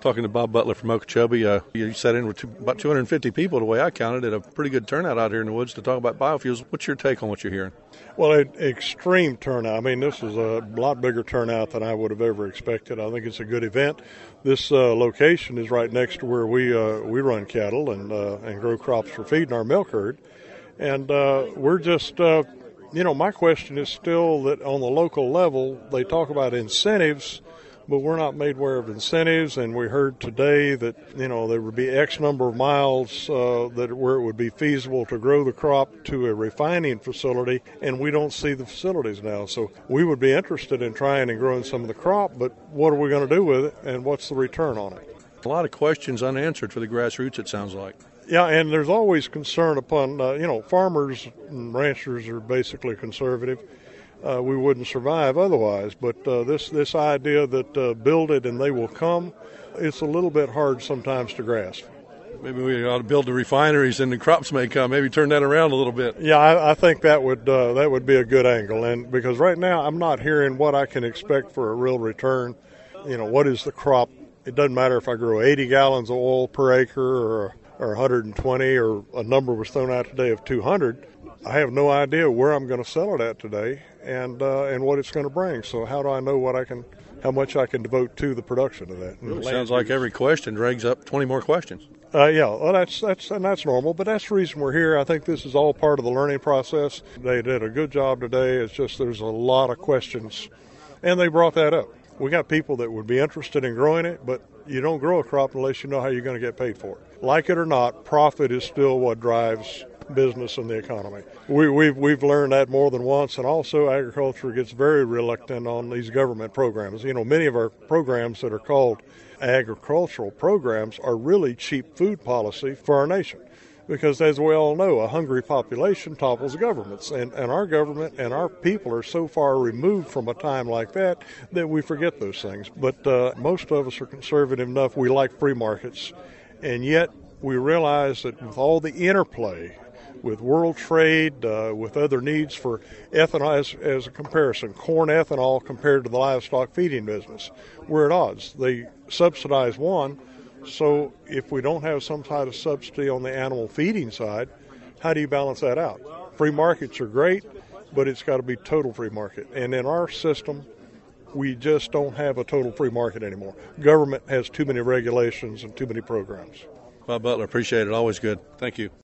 Talking to Bob Butler from Okeechobee. You sat in with about 250 people, the way I counted it, a pretty good turnout out here in the woods to talk about biofuels. What's your take on what you're hearing? Well, extreme turnout. I mean, this is a lot bigger turnout than I would have ever expected. I think it's a good event. This location is right next to where we run cattle and grow crops for feeding our milk herd. And we're just, my question is still that on the local level, they talk about incentives, but we're not made aware of incentives. And we heard today that, there would be X number of miles where it would be feasible to grow the crop to a refining facility, and we don't see the facilities now. So we would be interested in trying and growing some of the crop, but what are we going to do with it, and what's the return on it? A lot of questions unanswered for the grassroots, it sounds like. Yeah, and there's always concern upon, farmers and ranchers are basically conservative. We wouldn't survive otherwise. But this idea that build it and they will come, it's a little bit hard sometimes to grasp. Maybe we ought to build the refineries and the crops may come. Maybe turn that around a little bit. Yeah, I think that would be a good angle. And because right now I'm not hearing what I can expect for a real return. What is the crop? It doesn't matter if I grow 80 gallons of oil per acre or 120, or a number was thrown out today of 200. I have no idea where I'm going to sell it at today and what it's going to bring. So how do I know how much I can devote to the production of that? It sounds like every question drags up 20 more questions. Well, that's normal, but that's the reason we're here. I think this is all part of the learning process. They did a good job today. It's just there's a lot of questions, and they brought that up. We got people that would be interested in growing it, but you don't grow a crop unless you know how you're going to get paid for it. Like it or not, profit is still what drives business and the economy. We've learned that more than once, and also agriculture gets very reluctant on these government programs. Many of our programs that are called agricultural programs are really cheap food policy for our nation. Because as we all know, a hungry population topples governments, and our government and our people are so far removed from a time like that we forget those things. But most of us are conservative enough. We like free markets, and yet we realize that with all the interplay with world trade, with other needs for ethanol, as a comparison, corn ethanol compared to the livestock feeding business, we're at odds. They subsidize one. So if we don't have some kind of subsidy on the animal feeding side, how do you balance that out? Free markets are great, but it's got to be total free market. And in our system, we just don't have a total free market anymore. Government has too many regulations and too many programs. Bob Butler, appreciate it. Always good. Thank you.